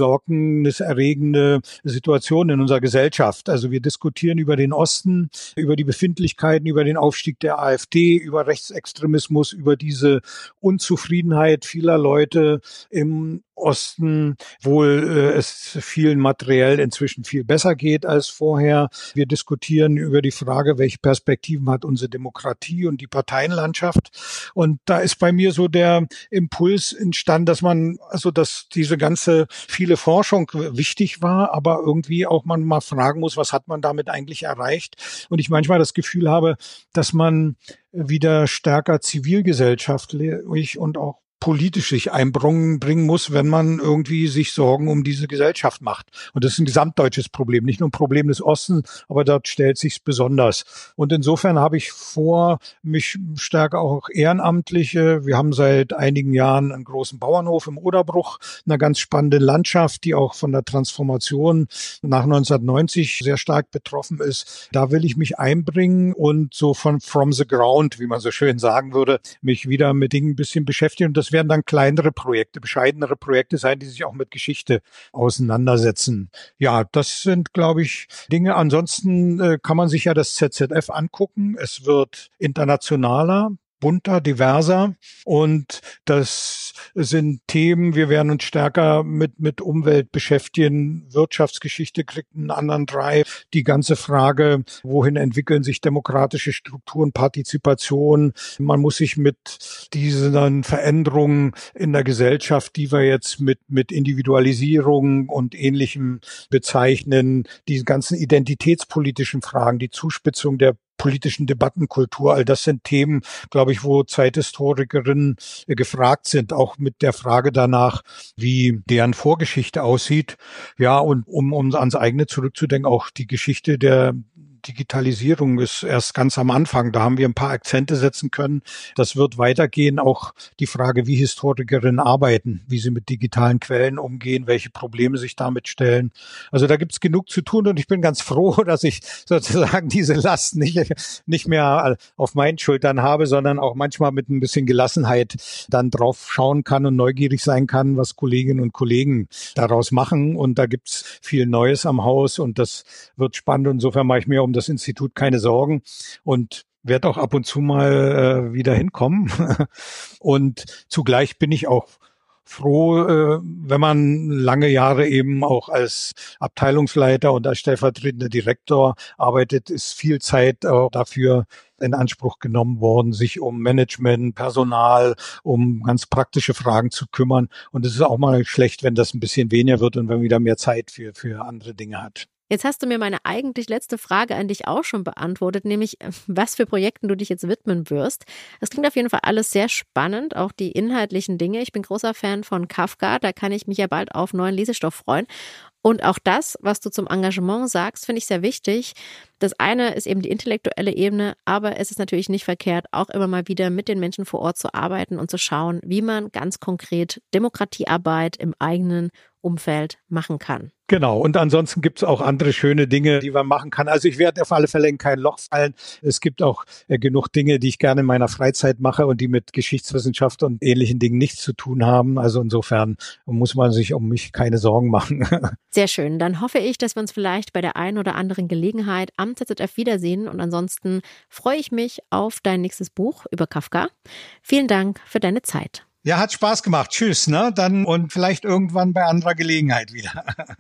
besorgniserregende Situation in unserer Gesellschaft. Also wir diskutieren über den Osten, über die Befindlichkeiten, über den Aufstieg der AfD, über Rechtsextremismus, über diese Unzufriedenheit vieler Leute im Osten, wohl äh, es vielen materiell inzwischen viel besser geht als vorher. Wir diskutieren über die Frage, welche Perspektiven hat unsere Demokratie und die Parteienlandschaft. Und da ist bei mir so der Impuls entstanden, dass man, also dass diese ganze viele Forschung wichtig war, aber irgendwie auch man mal fragen muss, was hat man damit eigentlich erreicht? Und ich manchmal das Gefühl habe, dass man wieder stärker zivilgesellschaftlich und auch politisch sich einbringen bringen muss, wenn man irgendwie sich Sorgen um diese Gesellschaft macht. Und das ist ein gesamtdeutsches Problem, nicht nur ein Problem des Ostens, aber dort stellt sich's besonders. Und insofern habe ich vor, mich stärker auch ehrenamtliche, wir haben seit einigen Jahren einen großen Bauernhof im Oderbruch, eine ganz spannende Landschaft, die auch von der Transformation nach neunzehnhundertneunzig sehr stark betroffen ist. Da will ich mich einbringen und so von from the ground, wie man so schön sagen würde, mich wieder mit Dingen ein bisschen beschäftigen. Und das werden dann kleinere Projekte, bescheidenere Projekte sein, die sich auch mit Geschichte auseinandersetzen. Ja, das sind, glaube ich, Dinge. Ansonsten äh, kann man sich ja das Z Z F angucken. Es wird internationaler, bunter, diverser und das sind Themen, wir werden uns stärker mit mit Umwelt beschäftigen, Wirtschaftsgeschichte kriegt einen anderen Drive, die ganze Frage, wohin entwickeln sich demokratische Strukturen, Partizipation, man muss sich mit diesen Veränderungen in der Gesellschaft, die wir jetzt mit mit Individualisierung und Ähnlichem bezeichnen, die ganzen identitätspolitischen Fragen, die Zuspitzung der politischen Debattenkultur, all das sind Themen, glaube ich, wo Zeithistorikerinnen gefragt sind, auch mit der Frage danach, wie deren Vorgeschichte aussieht. Ja, und um, um ans eigene zurückzudenken, auch die Geschichte der Digitalisierung ist erst ganz am Anfang. Da haben wir ein paar Akzente setzen können. Das wird weitergehen. Auch die Frage, wie Historikerinnen arbeiten, wie sie mit digitalen Quellen umgehen, welche Probleme sich damit stellen. Also da gibt es genug zu tun und ich bin ganz froh, dass ich sozusagen diese Last nicht, nicht mehr auf meinen Schultern habe, sondern auch manchmal mit ein bisschen Gelassenheit dann drauf schauen kann und neugierig sein kann, was Kolleginnen und Kollegen daraus machen. Und da gibt's viel Neues am Haus und das wird spannend. Insofern mache ich mir um das Institut keine Sorgen und werde auch ab und zu mal äh, wieder hinkommen. Und zugleich bin ich auch froh, äh, wenn man lange Jahre eben auch als Abteilungsleiter und als stellvertretender Direktor arbeitet, ist viel Zeit auch dafür in Anspruch genommen worden, sich um Management, Personal, um ganz praktische Fragen zu kümmern. Und es ist auch mal schlecht, wenn das ein bisschen weniger wird und wenn man wieder mehr Zeit für, für andere Dinge hat. Jetzt hast du mir meine eigentlich letzte Frage an dich auch schon beantwortet, nämlich was für Projekten du dich jetzt widmen wirst. Das klingt auf jeden Fall alles sehr spannend, auch die inhaltlichen Dinge. Ich bin großer Fan von Kafka, da kann ich mich ja bald auf neuen Lesestoff freuen. Und auch das, was du zum Engagement sagst, finde ich sehr wichtig. Das eine ist eben die intellektuelle Ebene, aber es ist natürlich nicht verkehrt, auch immer mal wieder mit den Menschen vor Ort zu arbeiten und zu schauen, wie man ganz konkret Demokratiearbeit im eigenen Umfeld machen kann. Genau. Und ansonsten gibt es auch andere schöne Dinge, die man machen kann. Also ich werde auf alle Fälle in kein Loch fallen. Es gibt auch äh, genug Dinge, die ich gerne in meiner Freizeit mache und die mit Geschichtswissenschaft und ähnlichen Dingen nichts zu tun haben. Also insofern muss man sich um mich keine Sorgen machen. Sehr schön. Dann hoffe ich, dass wir uns vielleicht bei der einen oder anderen Gelegenheit am Z Z F wiedersehen. Und ansonsten freue ich mich auf dein nächstes Buch über Kafka. Vielen Dank für deine Zeit. Ja, hat Spaß gemacht. Tschüss, ne? Dann und vielleicht irgendwann bei anderer Gelegenheit wieder.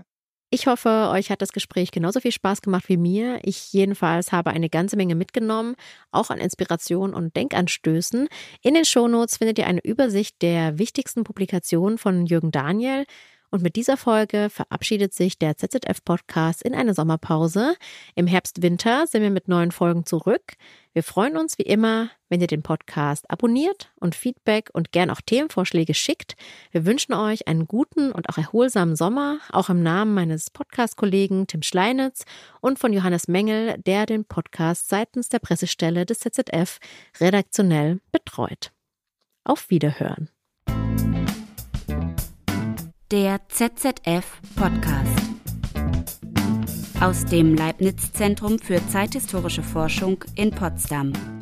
Ich hoffe, euch hat das Gespräch genauso viel Spaß gemacht wie mir. Ich jedenfalls habe eine ganze Menge mitgenommen, auch an Inspiration und Denkanstößen. In den Shownotes findet ihr eine Übersicht der wichtigsten Publikationen von Jürgen Daniel. Und mit dieser Folge verabschiedet sich der Z Z F-Podcast in eine Sommerpause. Im Herbst-Winter sind wir mit neuen Folgen zurück. Wir freuen uns wie immer, wenn ihr den Podcast abonniert und Feedback und gern auch Themenvorschläge schickt. Wir wünschen euch einen guten und auch erholsamen Sommer, auch im Namen meines Podcast-Kollegen Tim Schleinitz und von Johannes Mengel, der den Podcast seitens der Pressestelle des Z Z F redaktionell betreut. Auf Wiederhören. Der Z Z F-Podcast aus dem Leibniz-Zentrum für zeithistorische Forschung in Potsdam.